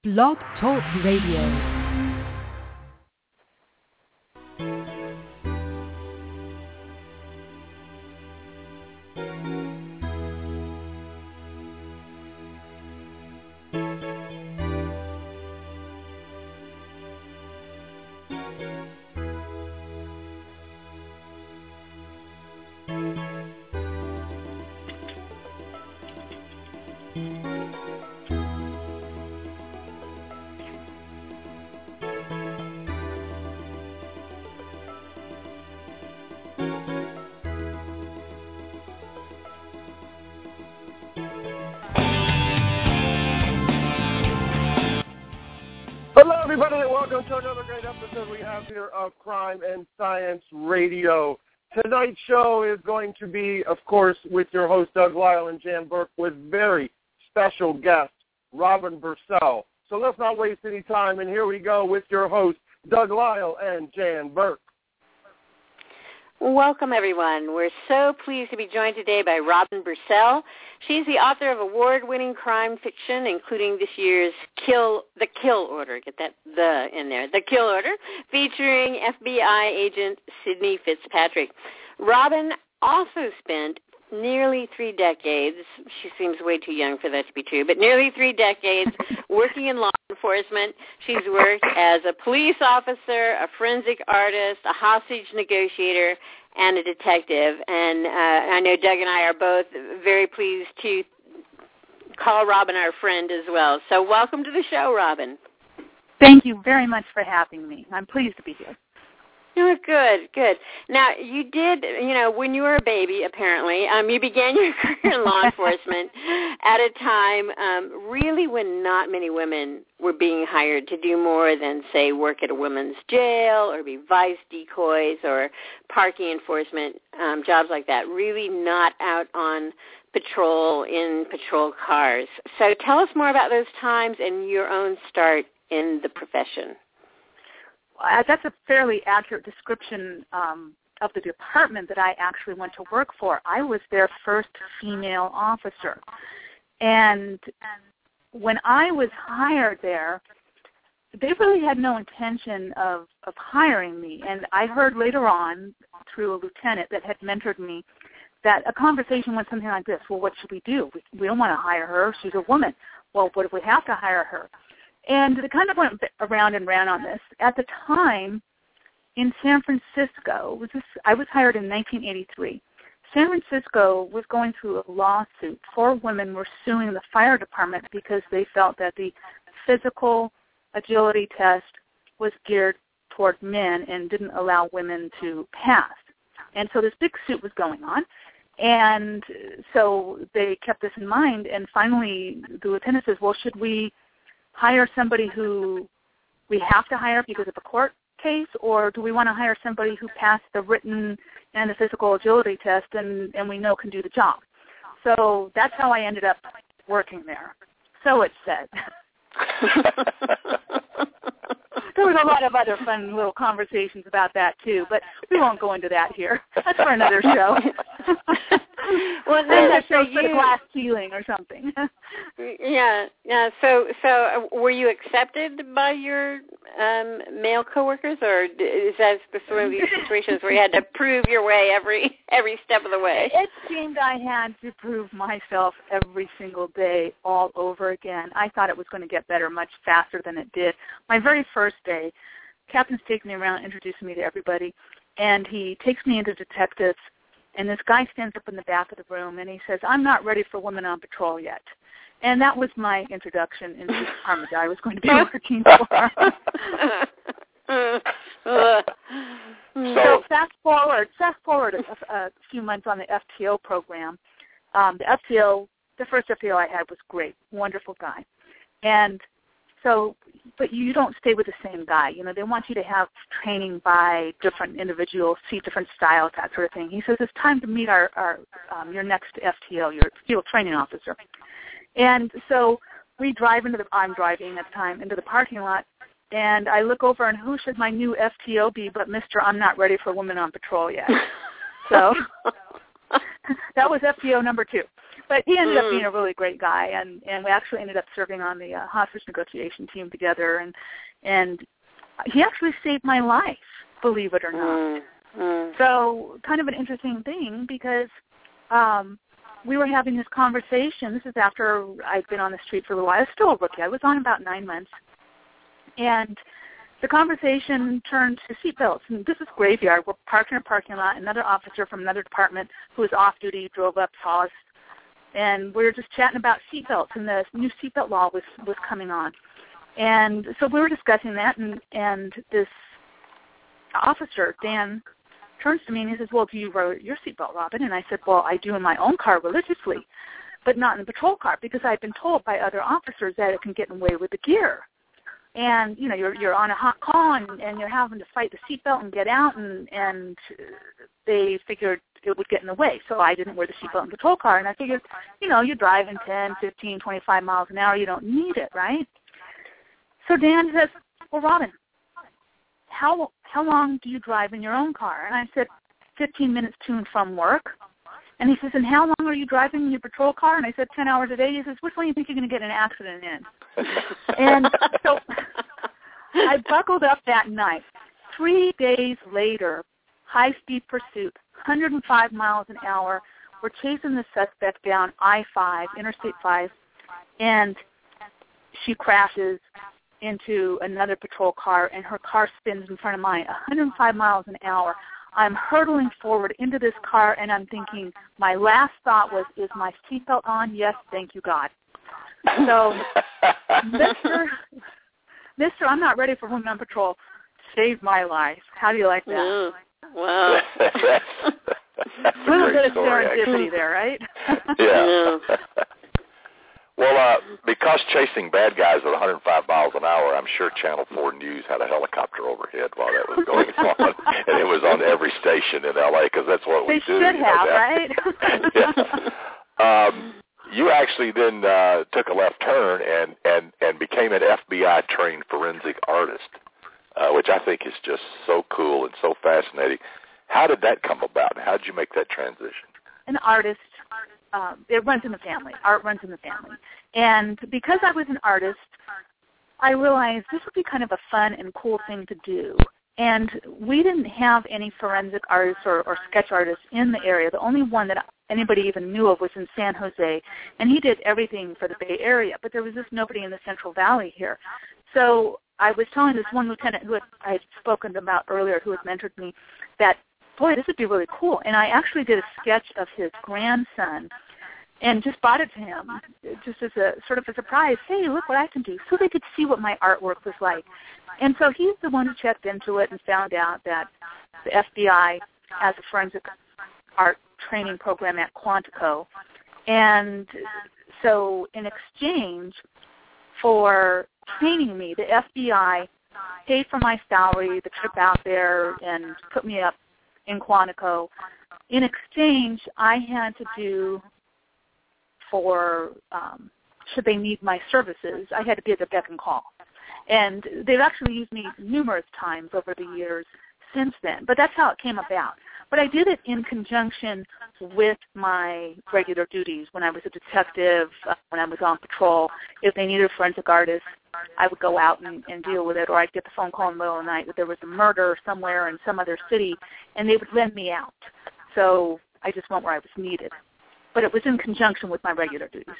Blog Talk Radio. Everybody, welcome to another great episode we have here of Crime and Science Radio. Tonight's show is going to be, of course, with your host, Doug Lyle and Jan Burke, with very special guest, Robin Bursell. So let's not waste any time, and here we go with your host, Doug Lyle and Jan Burke. Welcome, everyone. We're so pleased to be joined today by Robin Bursell. She's the author of award-winning crime fiction, including this year's The Kill Order. Get that "the" in there. The Kill Order, featuring FBI agent Sidney Fitzpatrick. Robin also spent nearly 3 decades, she seems way too young for that to be true, but nearly 3 decades working in law enforcement. She's worked as a police officer, a forensic artist, a hostage negotiator, and a detective. And I know Doug and I are both very pleased to call Robin our friend as well. So welcome to the show, Robin. Thank you very much for having me. I'm pleased to be here. Oh, good. Now, you did, when you were a baby, apparently, you began your career in law enforcement at a time really when not many women were being hired to do more than, say, work at a women's jail or be vice decoys or parking enforcement, jobs like that, really not out on patrol in patrol cars. So tell us more about those times and your own start in the profession. That's a fairly accurate description of the department that I actually went to work for. I was their first female officer. And when I was hired there, they really had no intention of hiring me. And I heard later on through a lieutenant that had mentored me that a conversation went something like this: well, what should we do? We don't want to hire her. She's a woman. Well, what if we have to hire her? And it kind of went around and round on this. At the time, in San Francisco, I was hired in 1983. San Francisco was going through a lawsuit. 4 women were suing the fire department because they felt that the physical agility test was geared toward men and didn't allow women to pass. And so this big suit was going on. And so they kept this in mind. And finally, the lieutenant says, well, should we hire somebody who we have to hire because of a court case, or do we want to hire somebody who passed the written and the physical agility test and we know can do the job? So that's how I ended up working there. So it's said. There was a lot of other fun little conversations about that, too, but we won't go into that here. That's for another show. Well, then for the glass ceiling or something. Yeah. So were you accepted by your male coworkers, or is that one of these situations where you had to prove your way every step of the way? It seemed I had to prove myself every single day all over again. I thought it was going to get better much faster than it did. My very first day, Captain's taking me around, introducing me to everybody, and he takes me into detectives. And this guy stands up in the back of the room, and he says, I'm not ready for women on patrol yet. And that was my introduction into the department that I was going to be working for. So fast forward a few months on the FTO program. The first FTO I had was great, wonderful guy. And so, but you don't stay with the same guy. They want you to have training by different individuals, see different styles, that sort of thing. He says, it's time to meet your next FTO, your field training officer. And so we drive I'm driving at the time, into the parking lot, and I look over, and who should my new FTO be but Mr. I'm not ready for women on patrol yet. So that was FTO number 2. But he ended up being a really great guy, and we actually ended up serving on the hostage negotiation team together, and he actually saved my life, believe it or not. So kind of an interesting thing, because we were having this conversation. This is after I'd been on the street for a little while. I was still a rookie. I was on about 9 months. And the conversation turned to seatbelts. And this is graveyard. We're parked in a parking lot. Another officer from another department who was off duty drove up, saw us. And we were just chatting about seatbelts. And the new seatbelt law was coming on. And so we were discussing that. And this officer, Dan, turns to me and he says, well, do you wear your seatbelt, Robin? And I said, well, I do in my own car religiously, but not in the patrol car, because I've been told by other officers that it can get in the way with the gear. And, you know, you're on a hot call and you're having to fight the seatbelt and get out, and they figured it would get in the way. So I didn't wear the seatbelt in the patrol car. And I figured, you know, you're driving 10, 15, 25 miles an hour. You don't need it, right? So Dan says, well, Robin, how long do you drive in your own car? And I said, 15 minutes to and from work. And he says, and how long are you driving in your patrol car? And I said, 10 hours a day. He says, which one do you think you're going to get in an accident in? And so I buckled up that night. 3 days later, high-speed pursuit, 105 miles an hour. We're chasing the suspect down I-5, Interstate 5, and she crashes into another patrol car, and her car spins in front of mine, 105 miles an hour. I'm hurtling forward into this car, and I'm thinking, my last thought was, is my seatbelt on? Yes, thank you, God. So, Mr. I'm not ready for women on patrol, saved my life. How do you like that? Wow. A little bit of serendipity there, right? Yeah. Well, because chasing bad guys at 105 miles an hour, I'm sure Channel 4 News had a helicopter overhead while that was going on, and it was on every station in L.A. because that's what we do. They should have, right? Yes. You actually then took a left turn and became an FBI-trained forensic artist, which I think is just so cool and so fascinating. How did that come about? How did you make that transition? An artist. It runs in the family. Art runs in the family. And because I was an artist, I realized this would be kind of a fun and cool thing to do. And we didn't have any forensic artists or sketch artists in the area. The only one that anybody even knew of was in San Jose, and he did everything for the Bay Area. But there was just nobody in the Central Valley here. So I was telling this one lieutenant who I had spoken about earlier, who had mentored me, that, boy, this would be really cool. And I actually did a sketch of his grandson and just brought it to him just as a sort of a surprise. Hey, look what I can do, so they could see what my artwork was like. And so he's the one who checked into it and found out that the FBI has a forensic art training program at Quantico. And so in exchange for training me, the FBI paid for my salary, the trip out there, and put me up in Quantico. In exchange, I had to do for, should they need my services, I had to be at the beck and call. And they've actually used me numerous times over the years since then. But that's how it came about. But I did it in conjunction with my regular duties. When I was a detective, when I was on patrol, if they needed a forensic artist, I would go out and deal with it, or I'd get the phone call in the middle of the night that there was a murder somewhere in some other city, and they would lend me out. So I just went where I was needed. But it was in conjunction with my regular duties.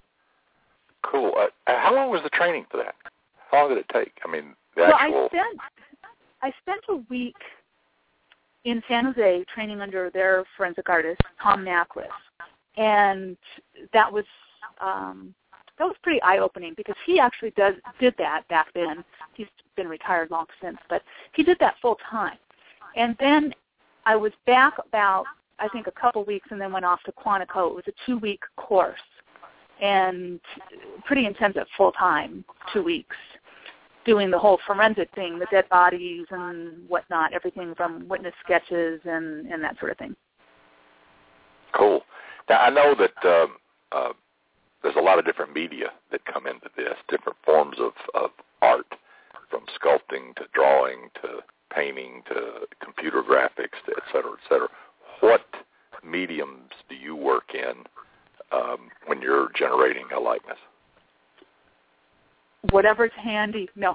Cool. How long was the training for that? How long did it take? I mean, the actual... I spent a week in San Jose training under their forensic artist, Tom Naklis. And that was pretty eye-opening because he actually did that back then. He's been retired long since, but he did that full-time. And then I was back about, I think, a couple weeks and then went off to Quantico. It was a 2-week course and pretty intensive full-time, 2 weeks, doing the whole forensic thing, the dead bodies and whatnot, everything from witness sketches and that sort of thing. Cool. Now, I know that there's a lot of different media that come into this, different forms of art, from sculpting to drawing to painting to computer graphics to et cetera, et cetera. What mediums do you work in when you're generating a likeness? Whatever's handy. No.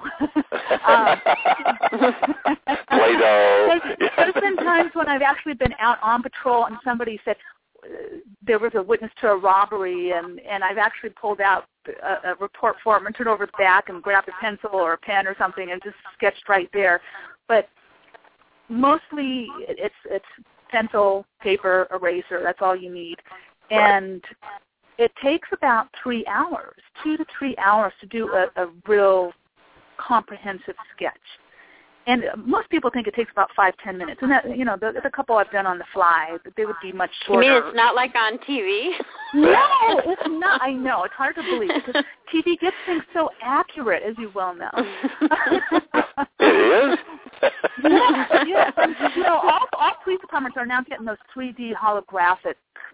Play-Doh. There's been times when I've actually been out on patrol and somebody said there was a witness to a robbery, and I've actually pulled out a report form and turned over the back and grabbed a pencil or a pen or something and just sketched right there. But mostly it's pencil, paper, eraser. That's all you need. And it takes about 3 hours, 2 to 3 hours to do a real comprehensive sketch. And most people think it takes about 5-10 minutes. And that, there's a couple I've done on the fly, but they would be much shorter. You mean it's not like on TV? No, it's not. I know. It's hard to believe because TV gets things so accurate, as you well know. It is? Yes. And, all police departments are now getting those 3D holographic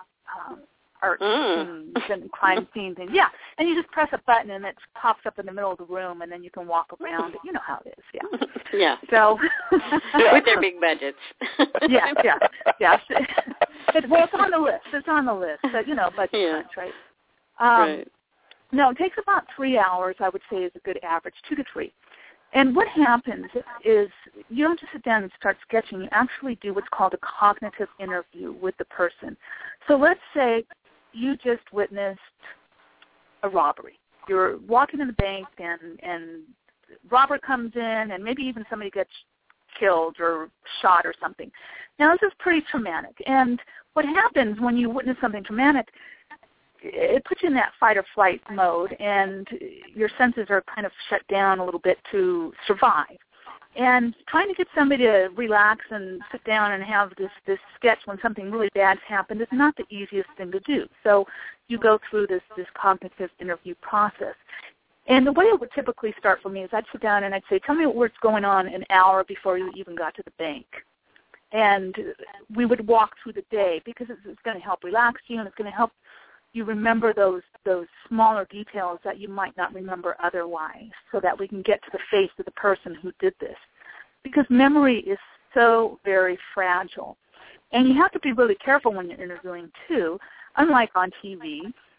art and crime scene things. Yeah, and you just press a button and it pops up in the middle of the room, and then you can walk around it. You know how it is, yeah. Yeah. So with their big budgets. Yeah. Well, it's on the list. It's on the list. But, budget cuts, right? Right. No, it takes about 3 hours, I would say, is a good average, 2 to 3. And what happens is you don't just sit down and start sketching. You actually do what's called a cognitive interview with the person. So let's say you just witnessed a robbery. You're walking in the bank and robber comes in and maybe even somebody gets killed or shot or something. Now, this is pretty traumatic. And what happens when you witness something traumatic, it puts you in that fight or flight mode, and your senses are kind of shut down a little bit to survive. And trying to get somebody to relax and sit down and have this sketch when something really bad's happened is not the easiest thing to do. So you go through this cognitive interview process. And the way it would typically start for me is I'd sit down and I'd say, tell me what's going on an hour before you even got to the bank. And we would walk through the day because it's going to help relax you, and it's going to help you remember those smaller details that you might not remember otherwise, so that we can get to the face of the person who did this. Because memory is so very fragile. And you have to be really careful when you're interviewing, too. Unlike on TV,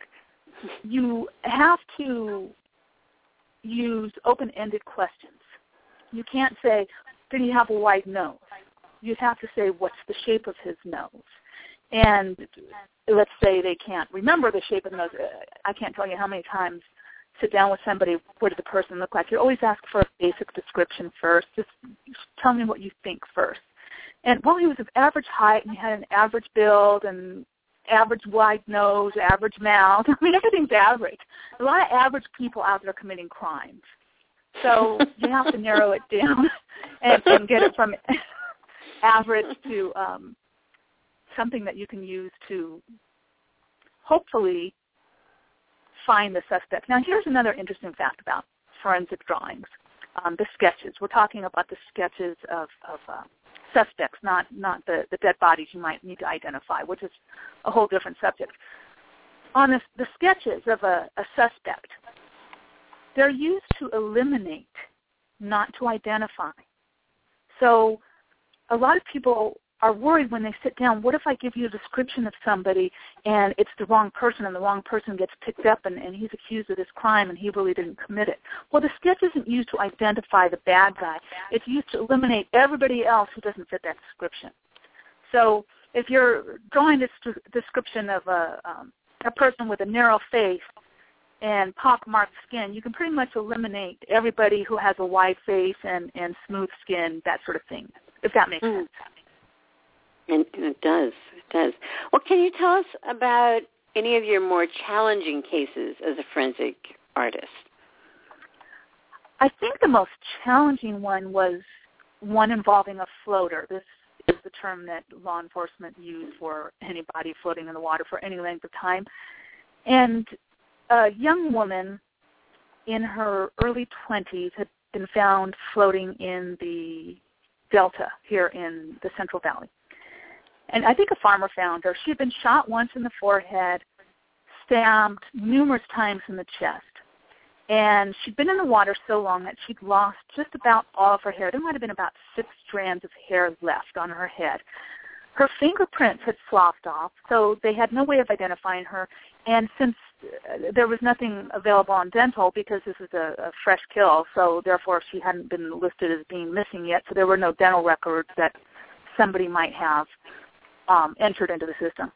you have to use open-ended questions. You can't say, did he have a wide nose? You have to say, what's the shape of his nose? And let's say they can't remember the shape of the nose. I can't tell you how many times sit down with somebody, what did the person look like? You always ask for a basic description first. Just tell me what you think first. And, well, he was of average height, and he had an average build and average wide nose, average mouth. I mean, everything's average. A lot of average people out there committing crimes. So you have to narrow it down and get it from average to something that you can use to hopefully find the suspect. Now, here's another interesting fact about forensic drawings, the sketches. We're talking about the sketches of suspects, not the dead bodies you might need to identify, which is a whole different subject. On the sketches of a suspect, they're used to eliminate, not to identify. So a lot of people are worried when they sit down, what if I give you a description of somebody and it's the wrong person and the wrong person gets picked up and he's accused of this crime and he really didn't commit it? Well, the sketch isn't used to identify the bad guy. It's used to eliminate everybody else who doesn't fit that description. So if you're drawing this description of a person with a narrow face and pockmarked skin, you can pretty much eliminate everybody who has a wide face and smooth skin, that sort of thing, if that makes sense. And it does. It does. Well, can you tell us about any of your more challenging cases as a forensic artist? I think the most challenging one was one involving a floater. This is the term that law enforcement use for anybody floating in the water for any length of time. And a young woman in her early 20s had been found floating in the Delta here in the Central Valley. And I think a farmer found her. She had been shot once in the forehead, stabbed numerous times in the chest. And she'd been in the water so long that she'd lost just about all of her hair. There might have been about 6 strands of hair left on her head. Her fingerprints had sloughed off, so they had no way of identifying her. And since there was nothing available on dental because this is a fresh kill, so therefore she hadn't been listed as being missing yet, so there were no dental records that somebody might have entered into the system.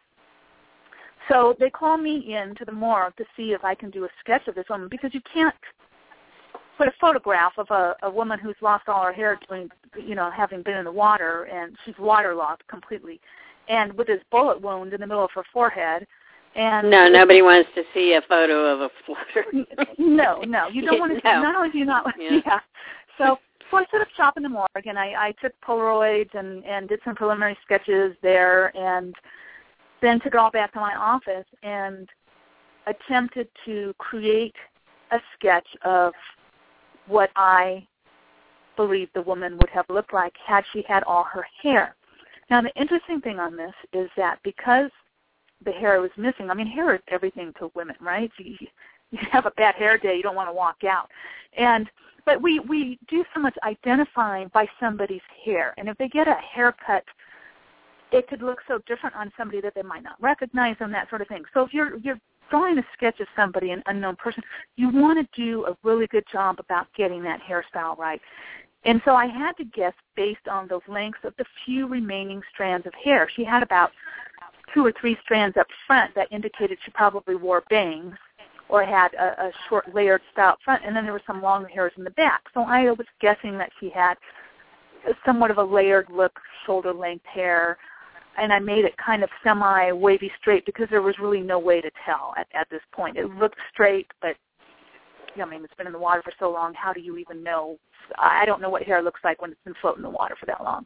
So they call me in to the morgue to see if I can do a sketch of this woman, because you can't put a photograph of a woman who's lost all her hair doing, having been in the water, and she's waterlogged completely, and with this bullet wound in the middle of her forehead. And no, nobody wants to see a photo of a floater. No, you don't want to see. Not only do you not want to see. So I set up shop in the morgue, and I took Polaroids and did some preliminary sketches there, and then took it all back to my office and attempted to create a sketch of what I believe the woman would have looked like had she had all her hair. Now, the interesting thing on this is that because the hair was missing, hair is everything to women, right? You have a bad hair day, you don't want to walk out. But we do so much identifying by somebody's hair. And if they get a haircut, it could look so different on somebody that they might not recognize them, that sort of thing. So if you're drawing a sketch of somebody, an unknown person, you want to do a really good job about getting that hairstyle right. And so I had to guess based on those lengths of the few remaining strands of hair. She had about 2 or 3 strands up front that indicated she probably wore bangs or had a short layered style up front, and then there were some long hairs in the back. So I was guessing that she had somewhat of a layered look, shoulder-length hair, and I made it kind of semi-wavy straight because there was really no way to tell at this point. It looked straight, but it's been in the water for so long, how do you even know? I don't know what hair looks like when it's been floating in the water for that long.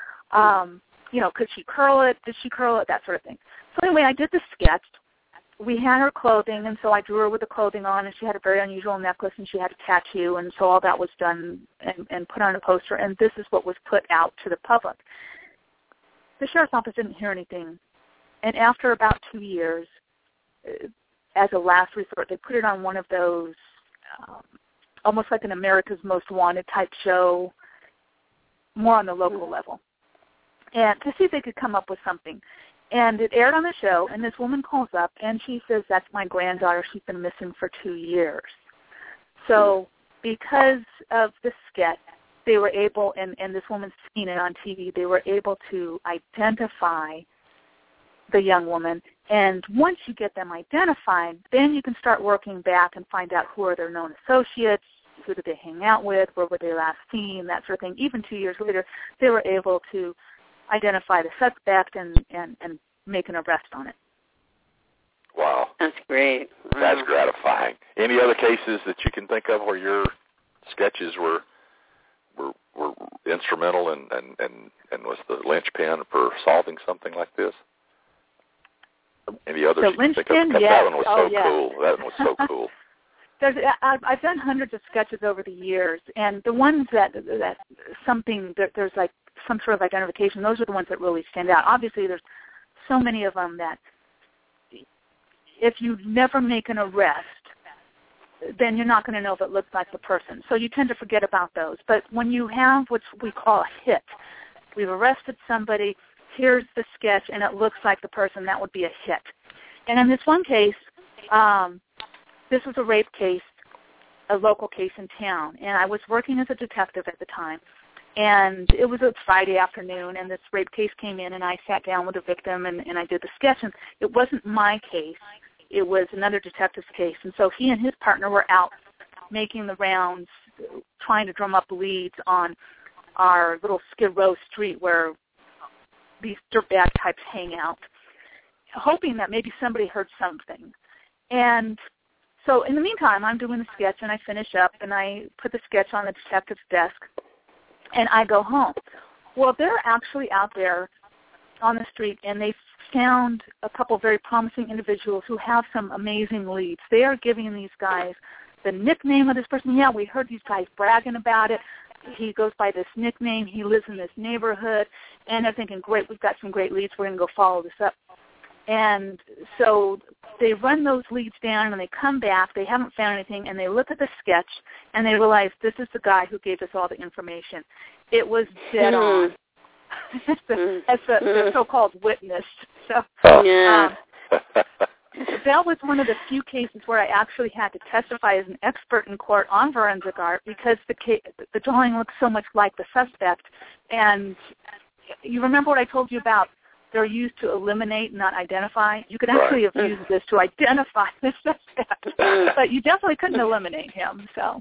Could she curl it? Did she curl it? That sort of thing. So anyway, I did the sketch. We had her clothing, and so I drew her with the clothing on, and she had a very unusual necklace, and she had a tattoo, and so all that was done and put on a poster, and this is what was put out to the public. The sheriff's office didn't hear anything, and after about 2 years, as a last resort, they put it on one of those, almost like an America's Most Wanted type show, more on the local level, and to see if they could come up with something. And it aired on the show, and this woman calls up, and she says, that's my granddaughter. She's been missing for 2 years. So because of the sketch, they were able, and this woman's seen it on TV, they were able to identify the young woman. And once you get them identified, then you can start working back and find out who are their known associates, who did they hang out with, where were they last seen, that sort of thing. Even 2 years later, they were able to identify the suspect and make an arrest on it. Wow. That's great. Wow. That's gratifying. Any other cases that you can think of where your sketches were instrumental and was the linchpin for solving something like this? Any others you can think of? Because that one was cool. That one was so cool. I've done hundreds of sketches over the years, and the ones that there's like some sort of identification, those are the ones that really stand out. Obviously, there's so many of them that if you never make an arrest, then you're not going to know if it looks like the person. So you tend to forget about those. But when you have what we call a hit, we've arrested somebody, here's the sketch, and it looks like the person, that would be a hit. And in this one case, this was a rape case, a local case in town, and I was working as a detective at the time. And it was a Friday afternoon, and this rape case came in, and I sat down with the victim, and I did the sketch. And it wasn't my case. It was another detective's case. And so he and his partner were out making the rounds, trying to drum up leads on our little Skid Row street where these dirtbag types hang out, hoping that maybe somebody heard something. And so in the meantime, I'm doing the sketch, and I finish up, and I put the sketch on the detective's desk, and I go home. Well, they're actually out there on the street, and they found a couple very promising individuals who have some amazing leads. They are giving these guys the nickname of this person. Yeah, we heard these guys bragging about it. He goes by this nickname. He lives in this neighborhood. And they're thinking, great, we've got some great leads. We're going to go follow this up. And so they run those leads down, and they come back. They haven't found anything, and they look at the sketch, and they realize this is the guy who gave us all the information. It was dead on. As the so-called witness. So, that was one of the few cases where I actually had to testify as an expert in court on forensic art because the drawing looked so much like the suspect. And you remember what I told you about they're used to eliminate, not identify? You could actually have used this to identify the suspect, but you definitely couldn't eliminate him. So.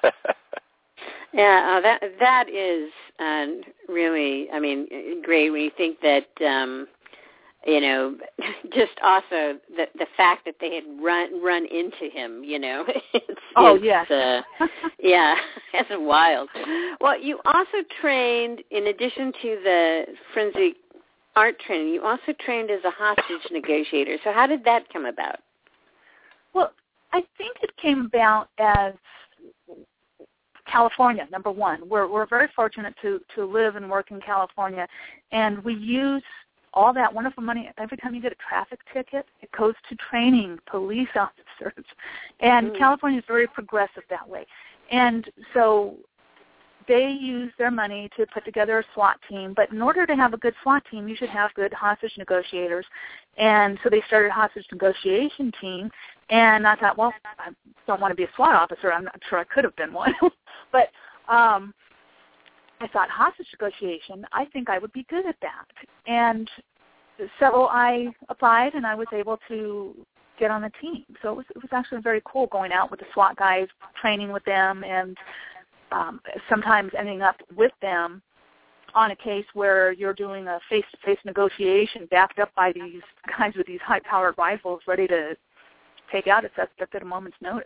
Yeah, that is really, I mean, great when you think that, you know, just also the fact that they had run into him, you know. Yes. Yeah, that's wild. Well, you also trained, in addition to the forensic art training, you also trained as a hostage negotiator. So how did that come about? Well, I think it came about as California, number one. We're very fortunate to live and work in California, and we use all that wonderful money. Every time you get a traffic ticket, it goes to training police officers, and California is very progressive that way. And so they use their money to put together a SWAT team, but in order to have a good SWAT team, you should have good hostage negotiators. And so they started a hostage negotiation team, and I thought, well, I don't want to be a SWAT officer. I'm not sure I could have been one. But I thought, hostage negotiation, I think I would be good at that. And so I applied, and I was able to get on the team. So it was actually very cool going out with the SWAT guys, training with them, and sometimes ending up with them on a case where you're doing a face-to-face negotiation backed up by these guys with these high-powered rifles ready to take out a suspect at a moment's notice.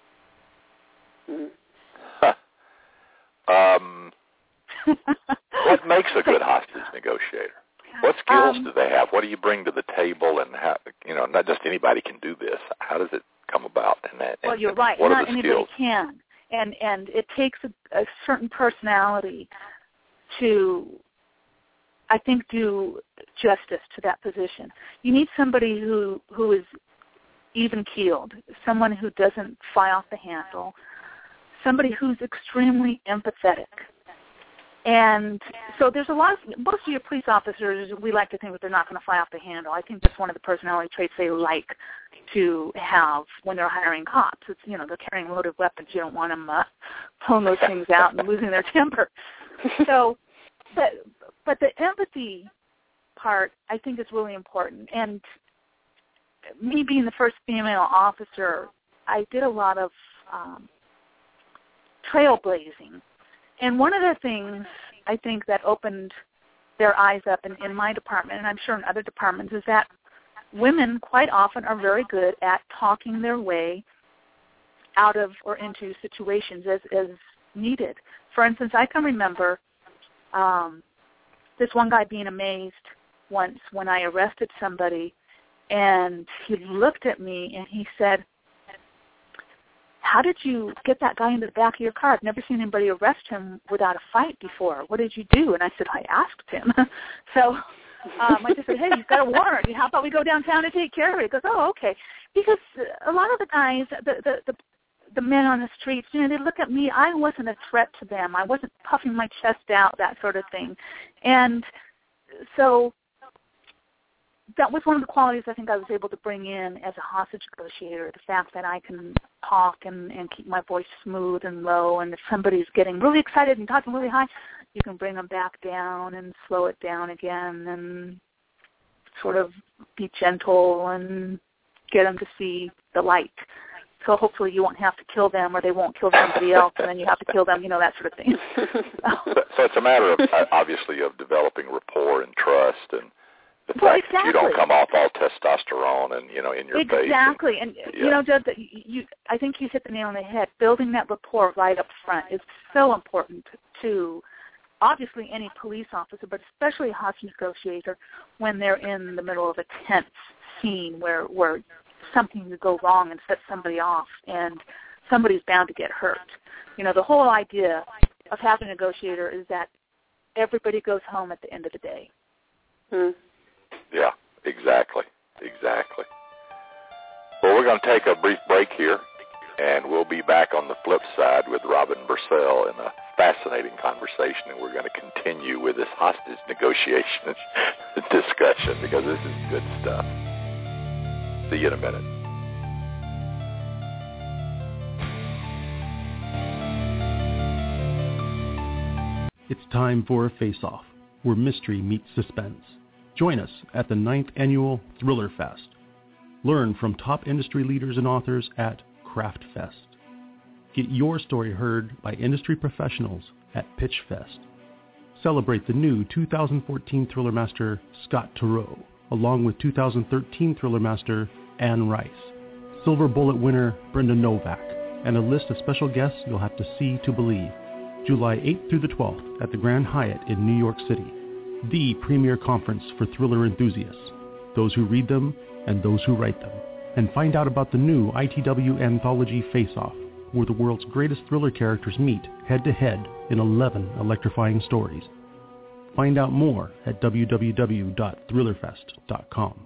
What makes a good hostage negotiator? What skills do they have? What do you bring to the table? And how, you know, not just anybody can do this. How does it come about? Well, you're right. What not are the anybody skills? can. And it takes a certain personality to, I think, do justice to that position. You need somebody who is even-keeled, someone who doesn't fly off the handle, somebody who's extremely empathetic. And so there's most of your police officers, we like to think that they're not going to fly off the handle. I think that's one of the personality traits they like to have when they're hiring cops. It's, you know, they're carrying loaded weapons. You don't want them pulling those things out and losing their temper. So, but the empathy part, I think, is really important. And me being the first female officer, I did a lot of trailblazing. And one of the things I think that opened their eyes up in my department, and I'm sure in other departments, is that women quite often are very good at talking their way out of or into situations as needed. For instance, I can remember this one guy being amazed once when I arrested somebody, and he looked at me and he said, "How did you get that guy in the back of your car? I've never seen anybody arrest him without a fight before. What did you do?" And I said, "I asked him." So I just said, "Hey, you've got a warrant. How about we go downtown and take care of it?" He goes, "Oh, okay." Because a lot of the guys, the men on the streets, you know, they look at me. I wasn't a threat to them. I wasn't puffing my chest out, that sort of thing. And so that was one of the qualities I think I was able to bring in as a hostage negotiator, the fact that I can talk and keep my voice smooth and low, and if somebody's getting really excited and talking really high, you can bring them back down and slow it down again and sort of be gentle and get them to see the light. So hopefully you won't have to kill them, or they won't kill somebody else, and then you have to kill them, you know, that sort of thing. So it's a matter of, obviously, of developing rapport and trust, and the fact that you don't come off all testosterone and, you know, in your face. Exactly. And you know, Judge, I think you hit the nail on the head. Building that rapport right up front is so important to, obviously, any police officer, but especially a hostage negotiator when they're in the middle of a tense scene where something could go wrong and set somebody off, and somebody's bound to get hurt. You know, the whole idea of having a negotiator is that everybody goes home at the end of the day. Yeah, exactly. Well, we're going to take a brief break here, and we'll be back on the flip side with Robin Bursell in a fascinating conversation, and we're going to continue with this hostage negotiation discussion because this is good stuff. See you in a minute. It's time for a face-off, where mystery meets suspense. Join us at the 9th Annual Thriller Fest. Learn from top industry leaders and authors at Craft Fest. Get your story heard by industry professionals at Pitch Fest. Celebrate the new 2014 Thriller Master Scott Turow, along with 2013 Thriller Master Anne Rice, Silver Bullet winner Brenda Novak, and a list of special guests you'll have to see to believe. July 8th through the 12th at the Grand Hyatt in New York City, the premier conference for thriller enthusiasts, those who read them and those who write them. And find out about the new ITW anthology Face Off, where the world's greatest thriller characters meet head-to-head in 11 electrifying stories. Find out more at www.thrillerfest.com.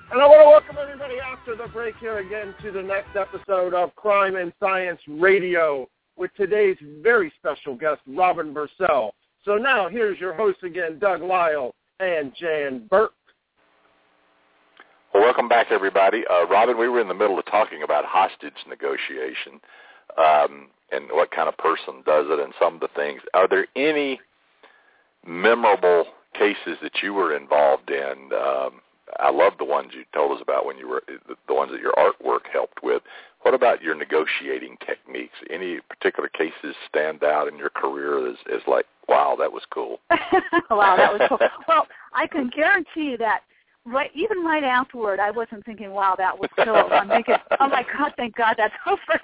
And I want to welcome everybody after the break here again to the next episode of Crime and Science Radio with today's very special guest, Robin Bursell. So now here's your host again, Doug Lyle and Jan Burke. Well, welcome back, everybody. Robin, we were in the middle of talking about hostage negotiation and what kind of person does it and some of the things. Are there any memorable cases that you were involved in? I love the ones you told us about when you were the ones that your artwork helped with. What about your negotiating techniques? Any particular cases stand out in your career as like, wow, that was cool? Wow, that was cool. Well, I can guarantee you that even right afterward, I wasn't thinking, wow, that was cool. I'm thinking, oh, my God, thank God that's over.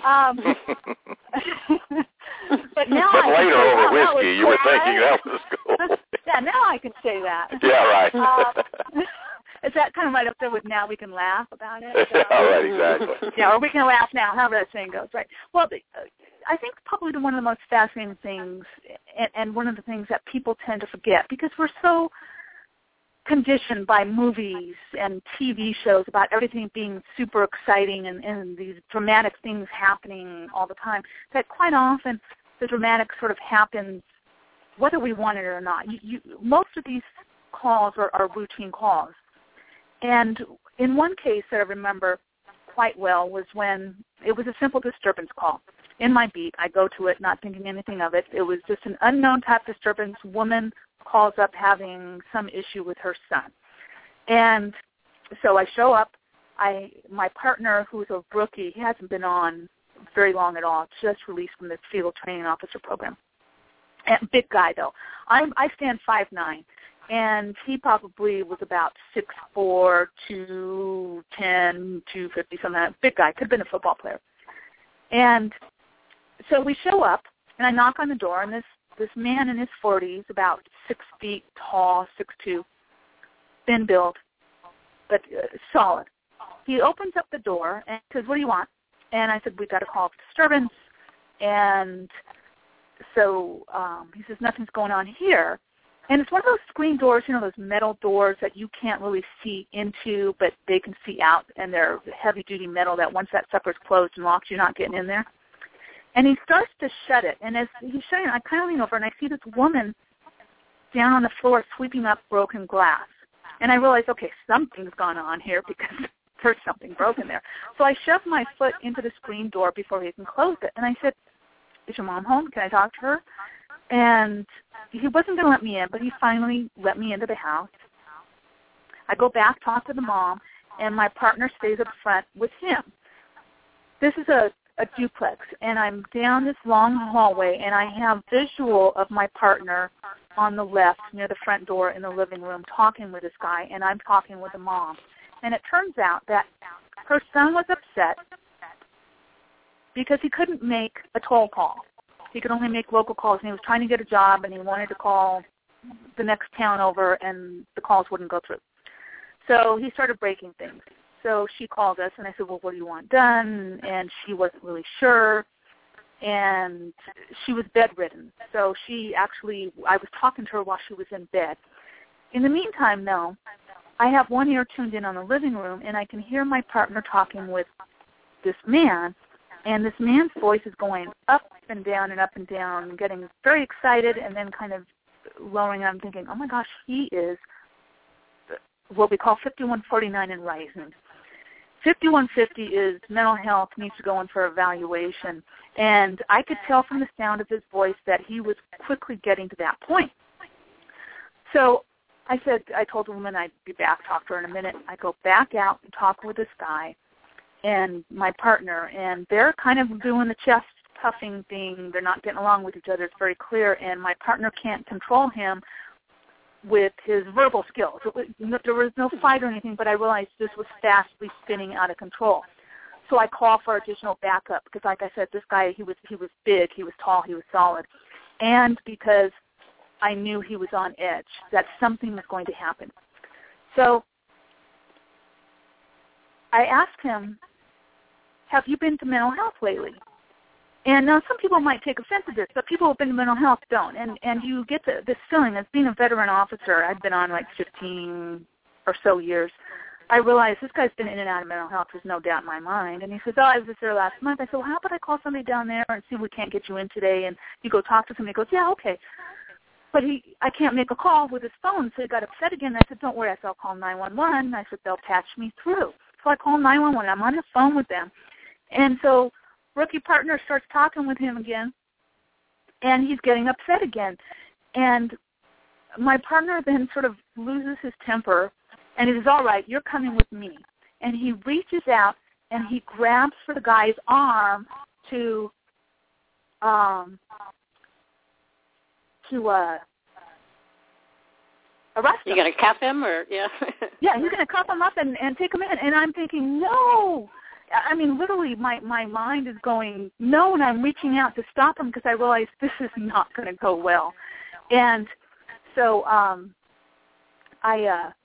But now but later over whiskey, you were thinking that was cool. Yeah, now I can say that. Yeah, right. Is that kind of right up there with now we can laugh about it? All right, exactly. Yeah, or we can laugh now, however that saying goes, right? Well, I think probably one of the most fascinating things and one of the things that people tend to forget because we're so conditioned by movies and TV shows about everything being super exciting and these dramatic things happening all the time, that quite often the dramatic sort of happens whether we want it or not. Most of these calls are routine calls. And in one case that I remember quite well was when it was a simple disturbance call. In my beat, I go to it not thinking anything of it. It was just an unknown type disturbance. Woman calls up having some issue with her son. And so I show up. My partner, who's a rookie, he hasn't been on very long at all, just released from the field training officer program. And big guy, though. I stand 5'9", and he probably was about 6'4", 210, 250, something like that. Big guy, could have been a football player. And so we show up, and I knock on the door, and this man in his 40s, about 6 feet tall, 6'2", thin build, but solid. He opens up the door and says, "What do you want?" And I said, "We've got a call for disturbance." And so he says, "Nothing's going on here." And it's one of those screen doors, those metal doors that you can't really see into, but they can see out, and they're heavy-duty metal that once that sucker's closed and locked, you're not getting in there. And he starts to shut it. And as he's shutting it, I kind of lean over, and I see this woman down on the floor sweeping up broken glass. And I realize, okay, something's gone on here because there's something broken there. So I shoved my foot into the screen door before he can close it. And I said, "Is your mom home? Can I talk to her?" And he wasn't going to let me in, but he finally let me into the house. I go back, talk to the mom, and my partner stays up front with him. This is a duplex, and I'm down this long hallway, and I have visual of my partner on the left near the front door in the living room talking with this guy, and I'm talking with the mom. And it turns out that her son was upset because he couldn't make a toll call. He could only make local calls, and he was trying to get a job, and he wanted to call the next town over, and the calls wouldn't go through. So he started breaking things. So she called us, and I said, "Well, what do you want done?" And she wasn't really sure, and she was bedridden. So I was talking to her while she was in bed. In the meantime, though, I have one ear tuned in on the living room, and I can hear my partner talking with this man, and this man's voice is going up and down, getting very excited, and then kind of lowering. I'm thinking, oh, my gosh, he is what we call 5149 and rising. 5150 is mental health, needs to go in for evaluation, and I could tell from the sound of his voice that he was quickly getting to that point. So I told the woman I'd be back, talk to her in a minute. I go back out and talk with this guy and my partner, and they're kind of doing the chest puffing thing. They're not getting along with each other. It's very clear, and my partner can't control him with his verbal skills. There was no fight or anything, but I realized this was fastly spinning out of control. So I call for additional backup because, like I said, this guy, he was big, he was tall, he was solid, and because I knew he was on edge, that something was going to happen. So I asked him, "Have you been to mental health lately?" And now some people might take offense to this, but people who have been to mental health don't. And you get this feeling as being a veteran officer, I've been on like 15 or so years, I realized this guy's been in and out of mental health. There's no doubt in my mind. And he says, I was just there last month. I said, well, how about I call somebody down there and see if we can't get you in today? And you go talk to somebody. He goes, yeah, okay. But I can't make a call with his phone, so he got upset again. I said, don't worry. I said, I'll call 911. I said, they'll patch me through. So I call 911. I'm on the phone with them. And so rookie partner starts talking with him again, and he's getting upset again. And my partner then sort of loses his temper, and he says, all right, you're coming with me. And he reaches out, and he grabs for the guy's arm to arrest him. You going to cuff him, or, yeah? Yeah, he's going to cuff him up and take him in. And I'm thinking, no. I mean, literally, my mind is going, no, and I'm reaching out to stop him because I realize this is not going to go well. And so I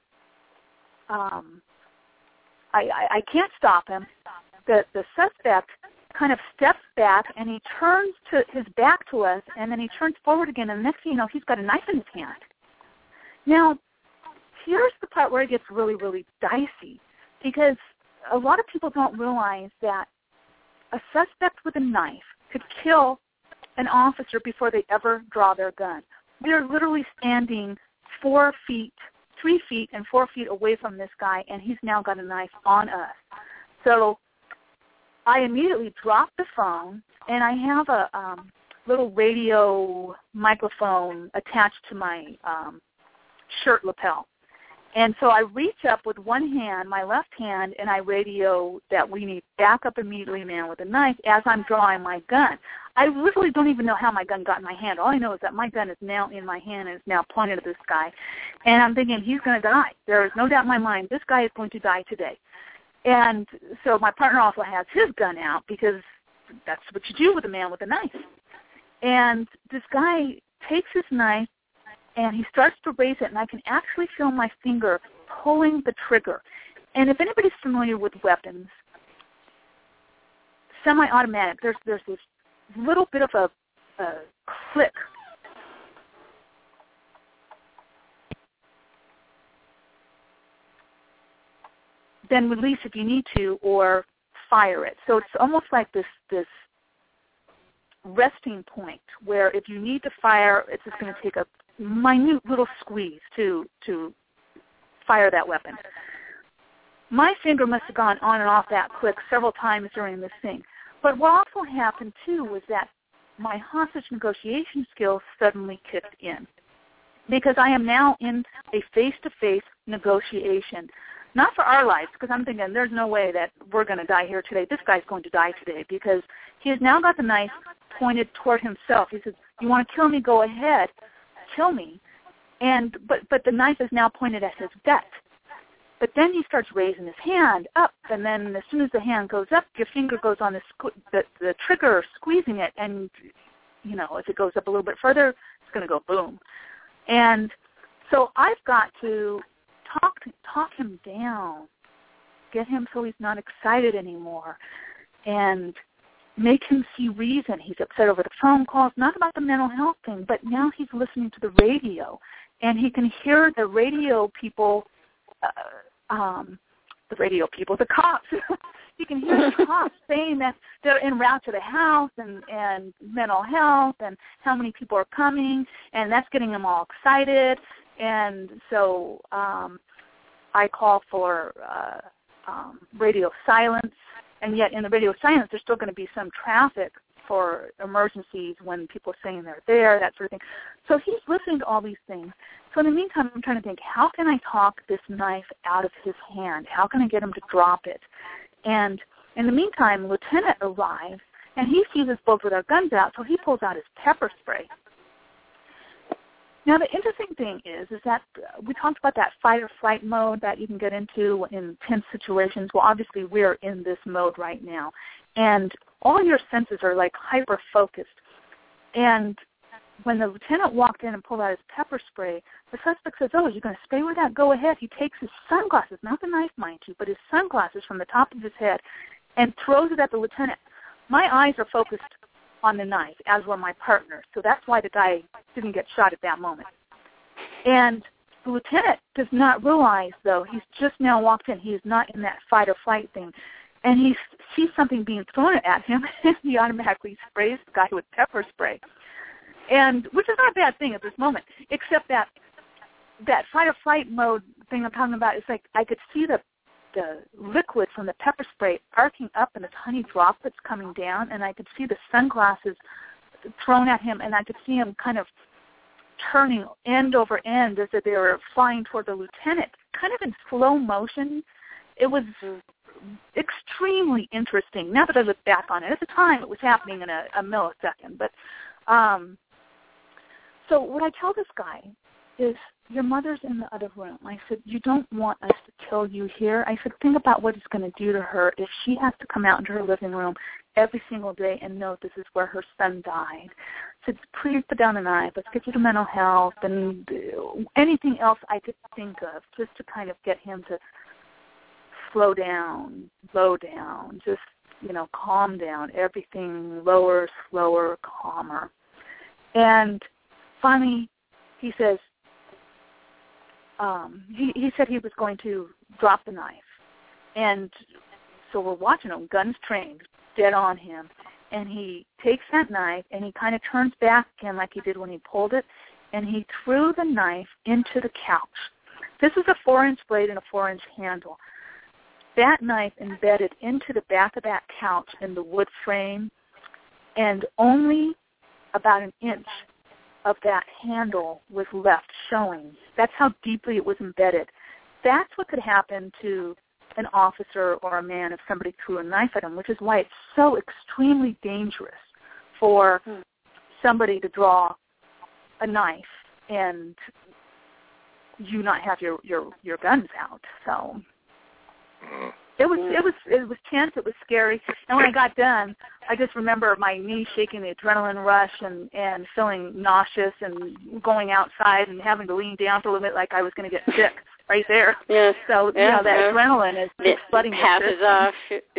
can't stop him. The suspect kind of steps back, and he turns to his back to us, and then he turns forward again, and the next thing you know, he's got a knife in his hand. Now, here's the part where it gets really, really dicey, because a lot of people don't realize that a suspect with a knife could kill an officer before they ever draw their gun. We are literally standing 3 feet and 4 feet away from this guy, and he's now got a knife on us. So I immediately drop the phone, and I have a little radio microphone attached to my shirt lapel. And so I reach up with one hand, my left hand, and I radio that we need backup immediately, man, with a knife as I'm drawing my gun. I literally don't even know how my gun got in my hand. All I know is that my gun is now in my hand and is now pointed at this guy. And I'm thinking, he's going to die. There is no doubt in my mind, this guy is going to die today. And so my partner also has his gun out because that's what you do with a man with a knife. And this guy takes his knife, and he starts to raise it, and I can actually feel my finger pulling the trigger. And if anybody's familiar with weapons, semi-automatic, there's this little bit of a click. Then release if you need to, or fire it. So it's almost like this resting point where if you need to fire, it's just going to take a minute little squeeze to fire that weapon. My finger must have gone on and off that click several times during this thing. But what also happened, too, was that my hostage negotiation skills suddenly kicked in because I am now in a face-to-face negotiation. Not for our lives, because I'm thinking there's no way that we're going to die here today. This guy's going to die today because he has now got the knife pointed toward himself. He says, you want to kill me, go ahead, kill me. But the knife is now pointed at his gut. But then he starts raising his hand up, and then as soon as the hand goes up, your finger goes on the trigger, squeezing it, and, you know, if it goes up a little bit further, it's going to go boom. And so I've got to talk him down, get him so he's not excited anymore, and make him see reason. He's upset over the phone calls, not about the mental health thing, but now he's listening to the radio, and he can hear the radio people, the cops. You can hear the cops saying that they're en route to the house and mental health and how many people are coming, and that's getting them all excited. And so I call for radio silence, and yet in the radio silence there's still going to be some traffic for emergencies when people are saying they're there, that sort of thing. So he's listening to all these things. So in the meantime, I'm trying to think, how can I talk this knife out of his hand? How can I get him to drop it? And in the meantime, Lieutenant arrives, and he sees us both with our guns out, so he pulls out his pepper spray. Now, the interesting thing is that we talked about that fight-or-flight mode that you can get into in tense situations. Well, obviously, we're in this mode right now. And all your senses are, like, hyper-focused. And when the lieutenant walked in and pulled out his pepper spray, the suspect says, oh, you're going to spray with that? Go ahead. He takes his sunglasses, not the knife, mind you, but his sunglasses from the top of his head and throws it at the lieutenant. My eyes are focused on the knife, as were my partners. So that's why the guy didn't get shot at that moment. And The lieutenant does not realize, though, he's just now walked in. He is not in that fight or flight thing. And he sees something being thrown at him, and he automatically sprays the guy with pepper spray, and which is not a bad thing at this moment, except that fight or flight mode thing I'm talking about is like I could see the liquid from the pepper spray arcing up and the tiny droplets coming down, and I could see the sunglasses thrown at him, and I could see him kind of turning end over end as if they were flying toward the lieutenant, kind of in slow motion. It was extremely interesting. Now that I look back on it, at the time it was happening in a millisecond. But so what I tell this guy is, your mother's in the other room. I said, you don't want us to kill you here. I said, think about what it's going to do to her if she has to come out into her living room every single day and know this is where her son died. I said, please put down a knife. Let's get you to mental health and anything else I could think of just to kind of get him to slow down, just, calm down, everything lower, slower, calmer. And finally he says, he said he was going to drop the knife. And so we're watching him, guns trained, dead on him. And he takes that knife and he kind of turns back again like he did when he pulled it, and he threw the knife into the couch. This is a 4-inch blade and a 4-inch handle. That knife embedded into the back of that couch in the wood frame, and only about an inch of that handle was left showing. That's how deeply it was embedded. That's what could happen to an officer or a man if somebody threw a knife at him, which is why it's so extremely dangerous for somebody to draw a knife and you not have your guns out. So it was tense. It was scary. And when I got done, I just remember my knees shaking, the adrenaline rush, and feeling nauseous, and going outside and having to lean down for a little bit like I was going to get sick right there. Yeah. So that adrenaline is flooding. Passes off.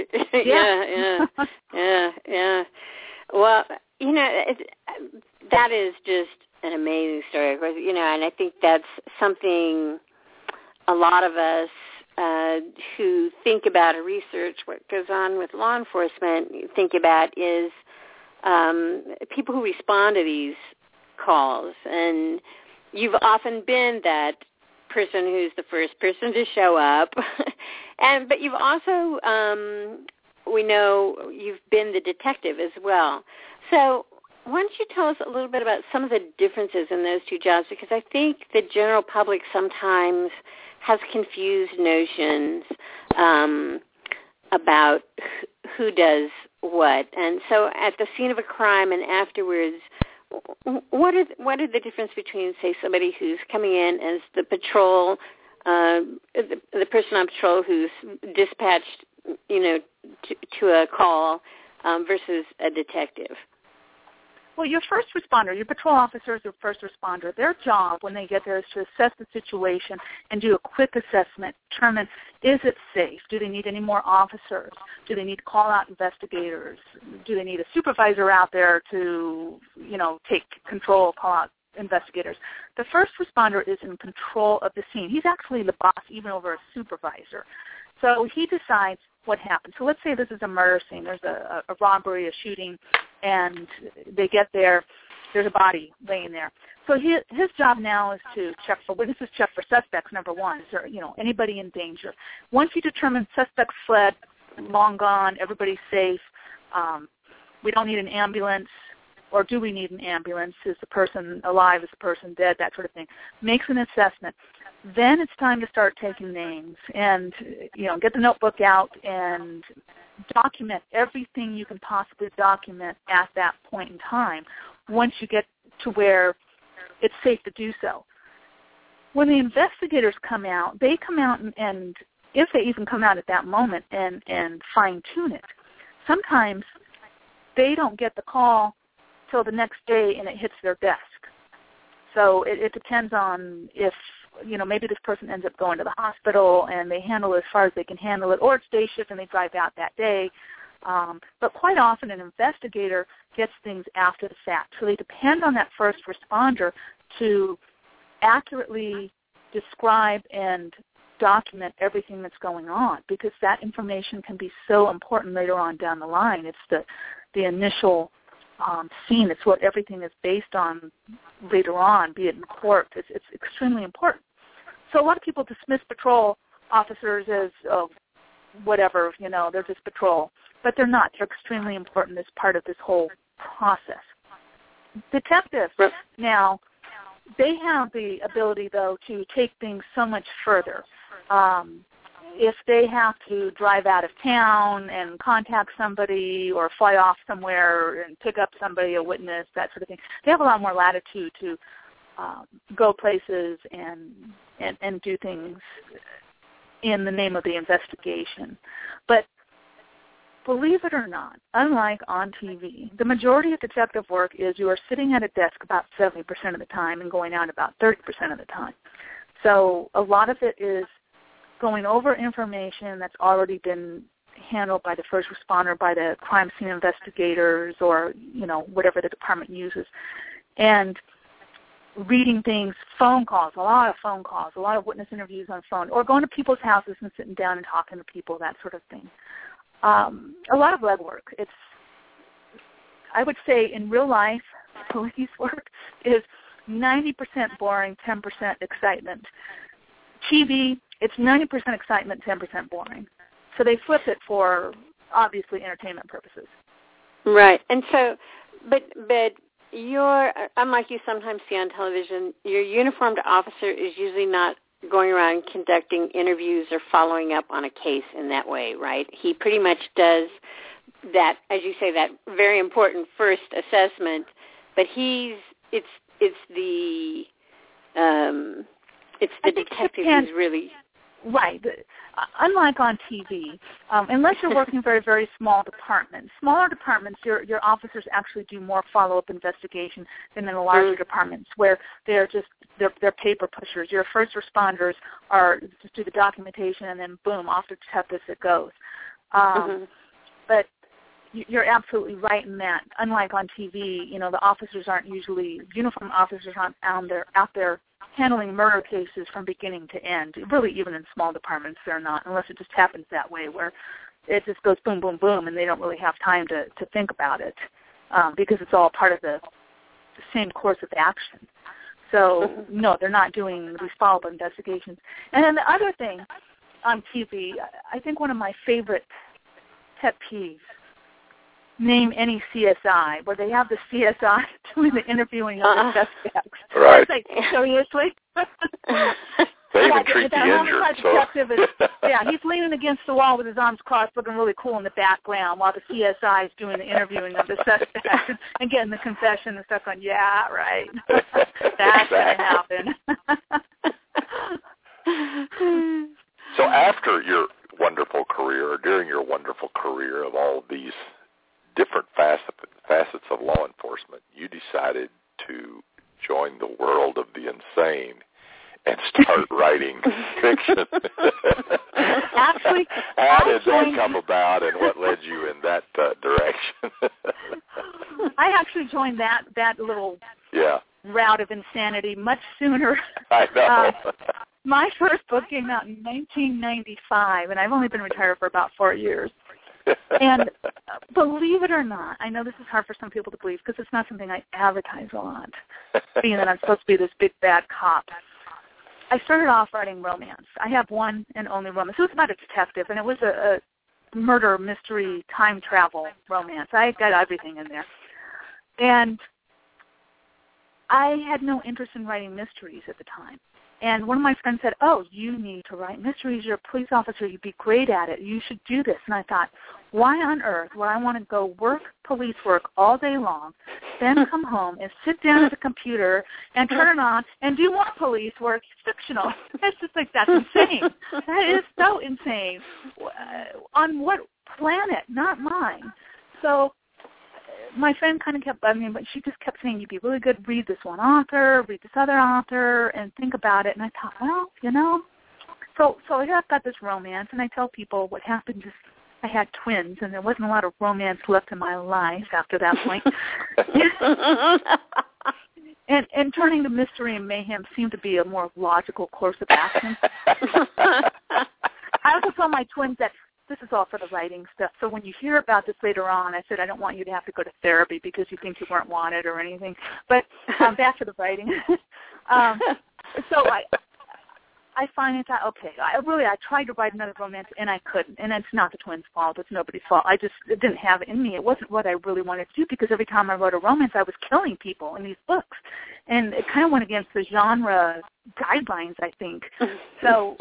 Yeah. Well, that is just an amazing story, of course. And I think that's something a lot of us who think about or research what goes on with law enforcement think about is people who respond to these calls. And you've often been that person who's the first person to show up. But you've also, we know you've been the detective as well. So why don't you tell us a little bit about some of the differences in those two jobs? Because I think the general public sometimes has confused notions about who does what. And so at the scene of a crime and afterwards, what are the difference between, say, somebody who's coming in as the patrol, the person on patrol who's dispatched, to a call versus a detective? Well, your first responder, your patrol officers, your first responder, their job when they get there is to assess the situation and do a quick assessment, determine, is it safe? Do they need any more officers? Do they need to call out investigators? Do they need a supervisor out there to, take control, call out investigators? The first responder is in control of the scene. He's actually the boss even over a supervisor. So he decides what happened. So let's say this is a murder scene. There's a robbery, a shooting, and they get there. There's a body laying there. So his job now is to check for witnesses, check for suspects, number one. Is there, anybody in danger? Once you determine suspects fled, long gone, everybody's safe, we don't need an ambulance, or do we need an ambulance? Is the person alive? Is the person dead? That sort of thing. Makes an assessment. Then it's time to start taking names and, get the notebook out and document everything you can possibly document at that point in time once you get to where it's safe to do so. When the investigators come out, they come out and if they even come out at that moment and fine-tune it, sometimes they don't get the call till the next day and it hits their desk. So it depends on if, maybe this person ends up going to the hospital and they handle it as far as they can handle it, or it's day shift and they drive out that day. But quite often an investigator gets things after the fact. So they depend on that first responder to accurately describe and document everything that's going on, because that information can be so important later on down the line. It's the initial scene. It's what everything is based on later on, be it in court. It's extremely important. So a lot of people dismiss patrol officers as whatever, they're just patrol. But they're not. They're extremely important as part of this whole process. Detectives, now, they have the ability, though, to take things so much further. If they have to drive out of town and contact somebody or fly off somewhere and pick up somebody, a witness, that sort of thing, they have a lot more latitude to go places and do things in the name of the investigation. But believe it or not, unlike on TV, the majority of detective work is you are sitting at a desk about 70% of the time and going out about 30% of the time. So a lot of it is going over information that's already been handled by the first responder, by the crime scene investigators, or, whatever the department uses, and reading things, phone calls, a lot of witness interviews on phone, or going to people's houses and sitting down and talking to people, that sort of thing. A lot of legwork. I would say in real life, police work is 90% boring, 10% excitement. TV, it's 90% excitement, 10% boring. So they flip it for, obviously, entertainment purposes. Right. And so, but you're, unlike you sometimes see on television, your uniformed officer is usually not going around conducting interviews or following up on a case in that way, right? He pretty much does that, as you say, that very important first assessment, but it's the detective who's really... Right. Unlike on TV, unless you're working very, very small departments, smaller departments, your officers actually do more follow-up investigation than in the larger departments, where they're paper pushers. Your first responders are just do the documentation and then boom, off to detectives it goes. But you're absolutely right in that. Unlike on TV, the officers aren't usually, uniformed officers aren't out there handling murder cases from beginning to end. Really, even in small departments, they're not, unless it just happens that way, where it just goes boom, boom, boom, and they don't really have time to think about it because it's all part of the same course of action. So, no, they're not doing these follow-up investigations. And then the other thing on TV, I think one of my favorite pet peeves, name any CSI, where they have the CSI doing the interviewing of the suspects. Right. Like, seriously? They even treat the injured. So. He's leaning against the wall with his arms crossed, looking really cool in the background, while the CSI is doing the interviewing of the suspect and getting the confession and stuff. Going, yeah, right. That's going to happen. So after your wonderful career, or during your wonderful career of all of these different facets of law enforcement, you decided to join the world of the insane and start writing fiction. Actually, how did that come about, and what led you in that direction? I actually joined that little route of insanity much sooner. I know. My first book came out in 1995, and I've only been retired for about 4 years. And believe it or not, I know this is hard for some people to believe because it's not something I advertise a lot, being that I'm supposed to be this big bad cop. I started off writing romance. I have one and only romance. It was about a detective, and it was a murder mystery time travel romance. I got everything in there. And I had no interest in writing mysteries at the time. And one of my friends said, oh, you need to write mysteries. You're a police officer. You'd be great at it. You should do this. And I thought, why on earth would I want to go work police work all day long, then come home and sit down at the computer and turn it on and do more police work? It's fictional. It's just like, that's insane. That is so insane. On what planet? Not mine. So my friend kind of kept bugging me, but she just kept saying, you'd be really good, read this one author, read this other author, and think about it. And I thought, well, So I got this romance, and I tell people what happened is I had twins, and there wasn't a lot of romance left in my life after that point. And turning to mystery and mayhem seemed to be a more logical course of action. I also told my twins that this is all for the writing stuff. So when you hear about this later on, I said, I don't want you to have to go to therapy because you think you weren't wanted or anything. But back to the writing. So I finally thought, okay, I tried to write another romance, and I couldn't. And it's not the twins' fault. It's nobody's fault. It didn't have it in me. It wasn't what I really wanted to do, because every time I wrote a romance, I was killing people in these books. And it kind of went against the genre guidelines, I think. So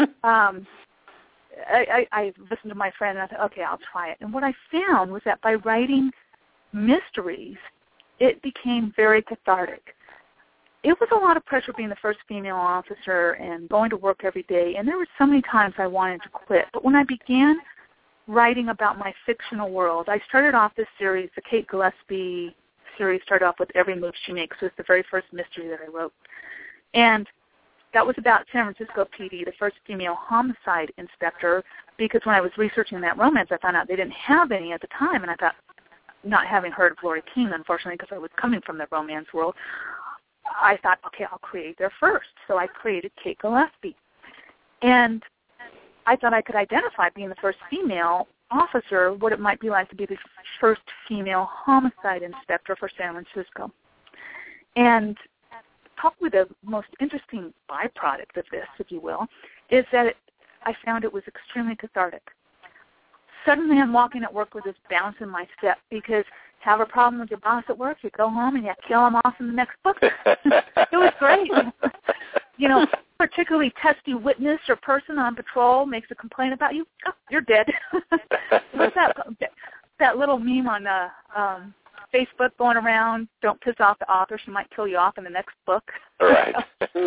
I listened to my friend, and I thought, okay, I'll try it. And what I found was that by writing mysteries, it became very cathartic. It was a lot of pressure being the first female officer and going to work every day, and there were so many times I wanted to quit. But when I began writing about my fictional world, I started off this series, the Kate Gillespie series started off with Every Move She Makes. It was the very first mystery that I wrote. And that was about San Francisco PD, the first female homicide inspector, because when I was researching that romance, I found out they didn't have any at the time, and I thought, not having heard of Lori King, unfortunately, because I was coming from the romance world, I thought, okay, I'll create their first. So I created Kate Gillespie. And I thought I could identify, being the first female officer, what it might be like to be the first female homicide inspector for San Francisco. And probably the most interesting byproduct of this, if you will, is that I found it was extremely cathartic. Suddenly I'm walking at work with this bounce in my step, because have a problem with your boss at work, you go home and you kill him off in the next book. It was great. You know, particularly testy witness or person on patrol makes a complaint about you, oh, you're dead. What's that little meme on Facebook going around, don't piss off the author, she might kill you off in the next book. Right.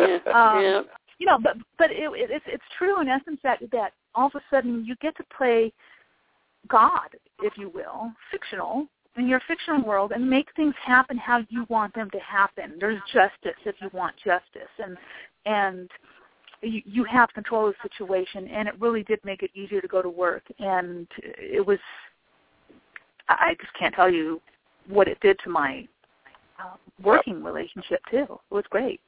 You know, but it's true in essence that all of a sudden you get to play God, if you will, fictional, in your fictional world, and make things happen how you want them to happen. There's justice if you want justice, and you have control of the situation, and it really did make it easier to go to work. And it was, I just can't tell you what it did to my working relationship, too. It was great.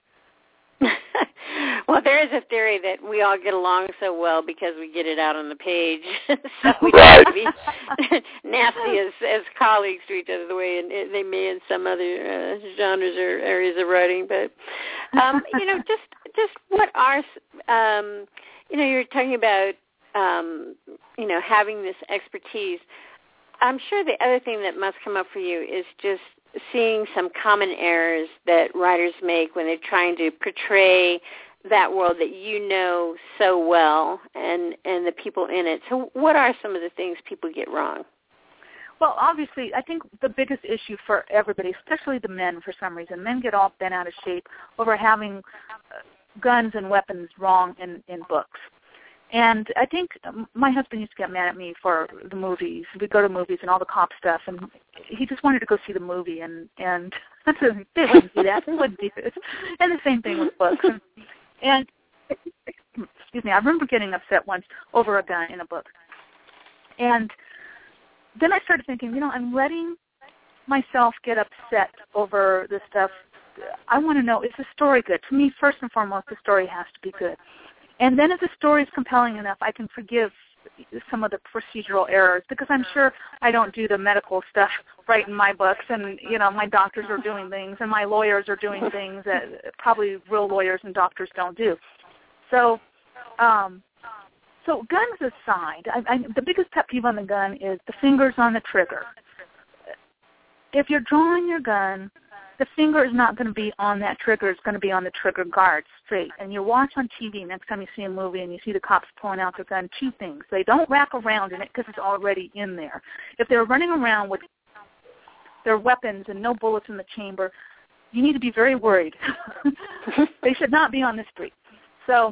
Well, there is a theory that we all get along so well because we get it out on the page. So we don't have to be nasty as colleagues to each other the way they may in some other genres or areas of writing. But, you know, just what are, you know, you're talking about, you know, having this expertise. I'm sure the other thing that must come up for you is just seeing some common errors that writers make when they're trying to portray that world that you know so well and the people in it. So what are some of the things people get wrong? Well, obviously, I think the biggest issue for everybody, especially the men for some reason, men get all bent out of shape over having guns and weapons wrong in books. And I think my husband used to get mad at me for the movies. We'd go to movies and all the cop stuff, and he just wanted to go see the movie, and they wouldn't do that. They wouldn't do this. And the same thing with books. And excuse me, I remember getting upset once over a gun in a book. And then I started thinking, you know, I'm letting myself get upset over this stuff. I want to know, is the story good? To me, first and foremost, the story has to be good. And then if the story is compelling enough, I can forgive some of the procedural errors, because I'm sure I don't do the medical stuff right in my books, and, you know, my doctors are doing things and my lawyers are doing things that probably real lawyers and doctors don't do. So guns aside, the biggest pet peeve on the gun is the fingers on the trigger. If you're drawing your gun, the finger is not going to be on that trigger. It's going to be on the trigger guard straight. And you watch on TV next time you see a movie and you see the cops pulling out their gun, two things. They don't rack around in it because it's already in there. If they're running around with their weapons and no bullets in the chamber, you need to be very worried. They should not be on the street. So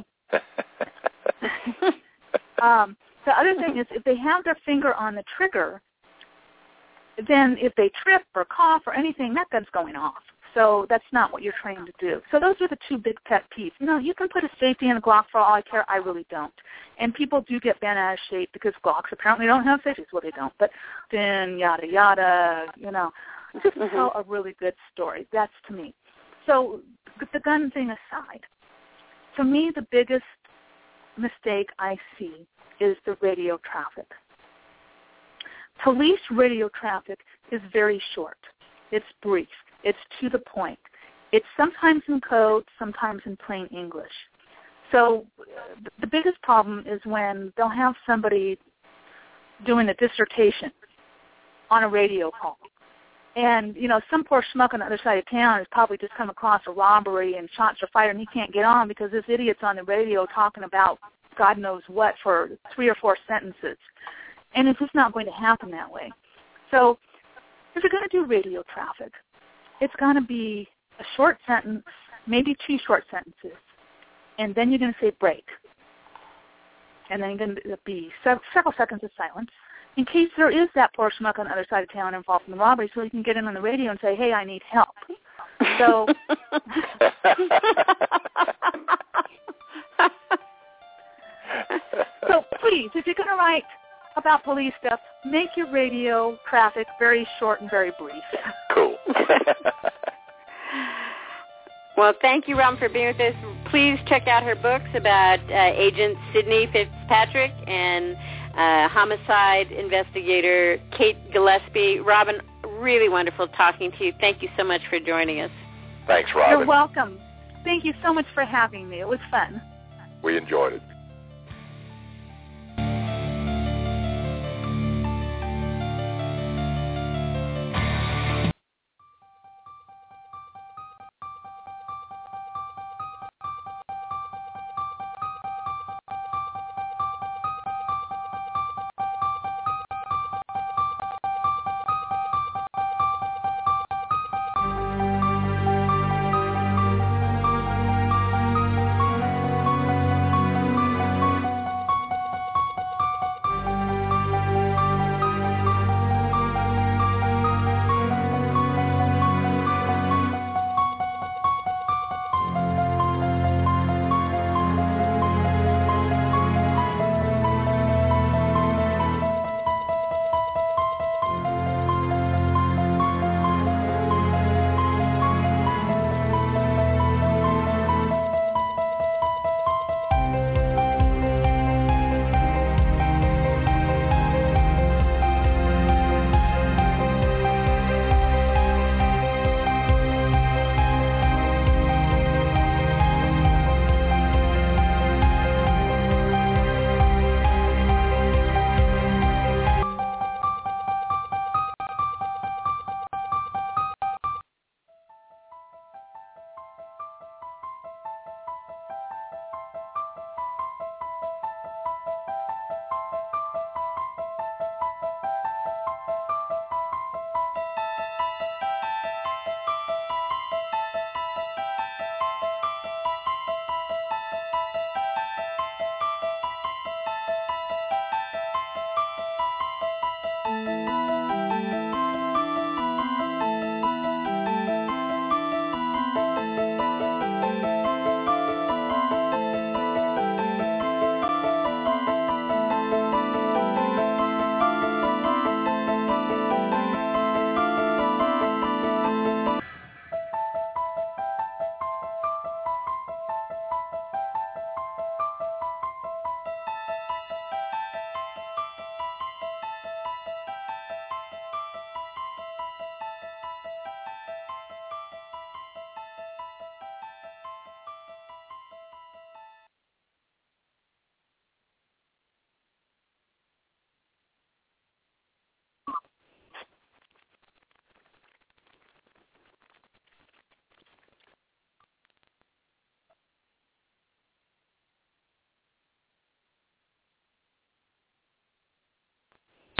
the other thing is, if they have their finger on the trigger, then if they trip or cough or anything, that gun's going off. So that's not what you're trained to do. So those are the two big pet peeves. You know, you can put a safety in a Glock for all I care. I really don't. And people do get bent out of shape because Glocks apparently don't have safeties. Well, they don't. But then yada, yada, you know. Just tell a really good story. That's to me. So the gun thing aside, for me the biggest mistake I see is the radio traffic. Police radio traffic is very short. It's brief. It's to the point. It's sometimes in code, sometimes in plain English. So the biggest problem is when they'll have somebody doing a dissertation on a radio call. And, some poor schmuck on the other side of town has probably just come across a robbery and shots are fired and he can't get on because this idiot's on the radio talking about God knows what for 3 or 4 sentences. And it's just not going to happen that way. So if you're going to do radio traffic, it's going to be a short sentence, maybe 2 short sentences, and then you're going to say break. And then you're going to be several seconds of silence in case there is that poor schmuck on the other side of town involved in the robbery so you can get in on the radio and say, hey, I need help. So so please, if you're going to write about police stuff, make your radio traffic very short and very brief. Cool. Well, thank you, Robin, for being with us. Please check out her books about Agent Sidney Fitzpatrick and homicide investigator Kate Gillespie. Robin, really wonderful talking to you. Thank you so much for joining us. Thanks, Robin. You're welcome. Thank you so much for having me. It was fun. We enjoyed it.